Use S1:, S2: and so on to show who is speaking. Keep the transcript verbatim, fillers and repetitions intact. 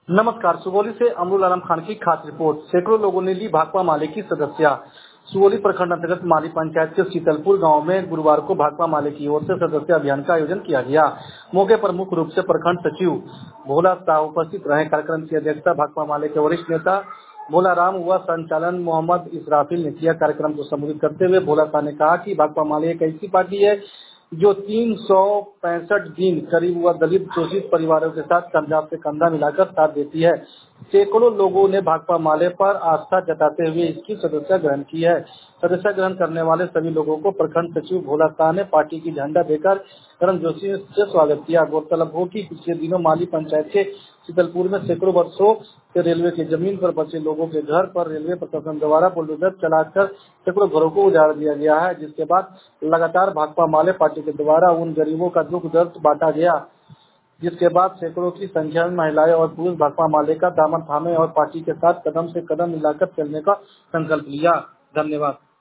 S1: नमस्कार। सुगौली से अमरुल आलम खान की खास रिपोर्ट। सैकड़ों लोगों ने ली भाकपा माले की सदस्यता। सुगौली प्रखंड अंतर्गत माली पंचायत के शीतलपुर गांव में गुरुवार को भाकपा माले की ओर से सदस्यता अभियान का आयोजन किया गया। मौके पर मुख्य रूप से प्रखंड सचिव भोला शाह उपस्थित रहे। कार्यक्रम की अध्यक्षता भाकपा माले के वरिष्ठ नेता भोला राम व संचालन मोहम्मद इसराफिल ने किया। कार्यक्रम को संबोधित करते हुए भोला शाह ने कहा कि भाकपा माले एक ऐसी पार्टी है जो तीन सौ पैंसठ दिन करीब व दलित शोषित परिवारों के साथ कंधा से कंधा मिलाकर साथ देती है। सैकड़ों लोगों ने भाकपा माले पर आस्था जताते हुए इसकी सदस्यता ग्रहण की है। सदस्यता ग्रहण करने वाले सभी लोगों को प्रखंड सचिव भोला शाह ने पार्टी की झंडा देकर गर्मजोशी से स्वागत किया। गौरतलब हो कि पिछले दिनों माली पंचायत के शीतलपुर में सैकड़ों वर्षों से रेलवे की जमीन पर बसे लोगों के घर पर रेलवे प्रशासन द्वारा बुलडोजर चलाकर सैकड़ों घरों को उजाड़ दिया गया है, जिसके बाद लगातार भाकपा माले पार्टी के द्वारा उन गरीबों का दुख दर्द बांटा गया, जिसके बाद सैकड़ों की संख्या में महिलाएं और पुरुष भाकपा माले का दामन थामे और पार्टी के साथ कदम से कदम मिलाकर चलने का संकल्प लिया। धन्यवाद।